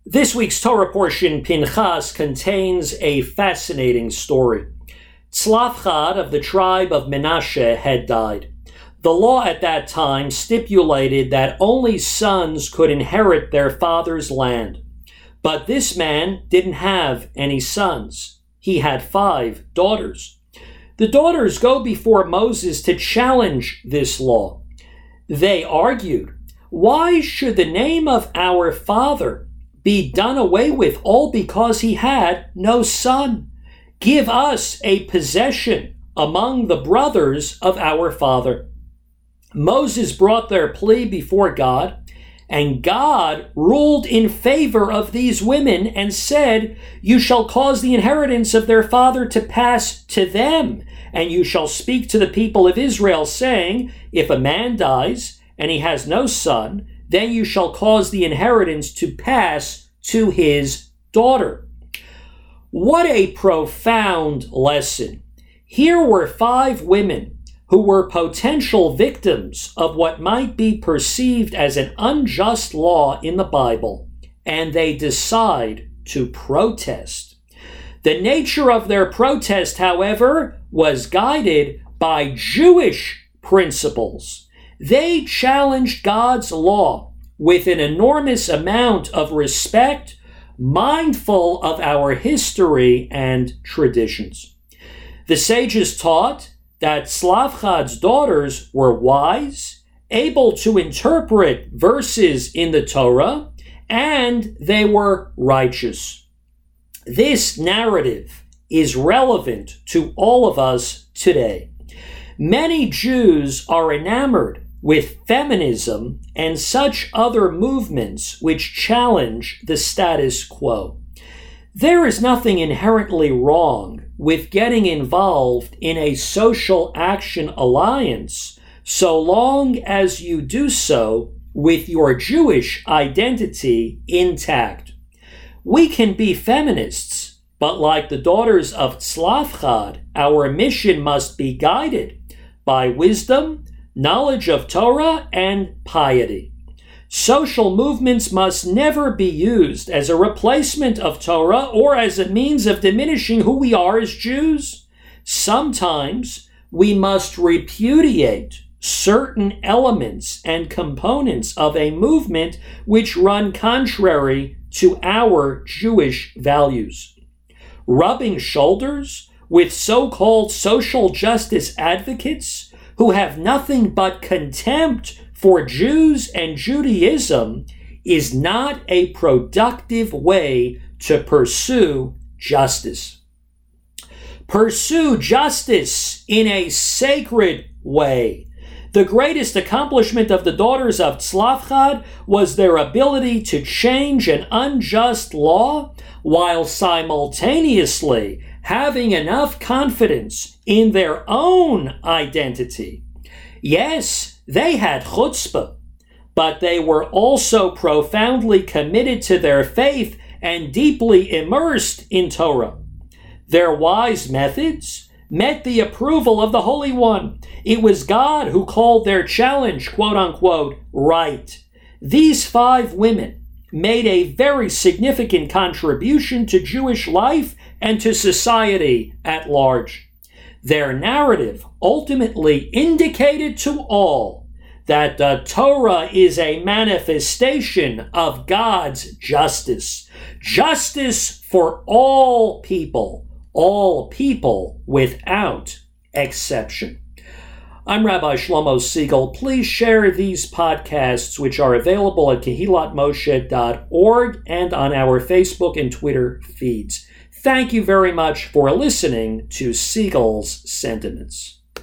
This week's Torah portion, Pinchas, contains a fascinating story. Tzlafchad of the tribe of Menashe had died. The law at that time stipulated that only sons could inherit their father's land. But this man didn't have any sons. He had 5 daughters. The daughters go before Moses to challenge this law. They argued, "Why should the name of our father be done away with all because he had no son? Give us a possession among the brothers of our father." Moses brought their plea before God, and God ruled in favor of these women and said, "You shall cause the inheritance of their father to pass to them, and you shall speak to the people of Israel, saying, if a man dies and he has no son, then you shall cause the inheritance to pass to his daughter." What a profound lesson. Here were 5 women who were potential victims of what might be perceived as an unjust law in the Bible, and they decide to protest. The nature of their protest, however, was guided by Jewish principles. They challenged God's law with an enormous amount of respect, mindful of our history and traditions. The sages taught that Tzlafchad's daughters were wise, able to interpret verses in the Torah, and they were righteous. This narrative is relevant to all of us today. Many Jews are enamored with feminism and such other movements which challenge the status quo. There is nothing inherently wrong with getting involved in a social action alliance so long as you do so with your Jewish identity intact. We can be feminists, but like the daughters of Tzlafchad, our mission must be guided by wisdom, knowledge of Torah, and piety. Social movements must never be used as a replacement of Torah or as a means of diminishing who we are as Jews. Sometimes we must repudiate certain elements and components of a movement which run contrary to our Jewish values. Rubbing shoulders with so-called social justice advocates who have nothing but contempt for Jews and Judaism is not a productive way to pursue justice. Pursue justice in a sacred way. The greatest accomplishment of the daughters of Tzlafchad was their ability to change an unjust law while simultaneously having enough confidence in their own identity. Yes, they had chutzpah, but they were also profoundly committed to their faith and deeply immersed in Torah. Their wise methods met the approval of the Holy One. It was God who called their challenge, quote unquote, right. These 5 women made a very significant contribution to Jewish life and to society at large. Their narrative ultimately indicated to all that the Torah is a manifestation of God's justice. Justice for all people without exception. I'm Rabbi Shlomo Siegel. Please share these podcasts, which are available at kehilatmoshe.org and on our Facebook and Twitter feeds. Thank you very much for listening to Siegel's Sentiments.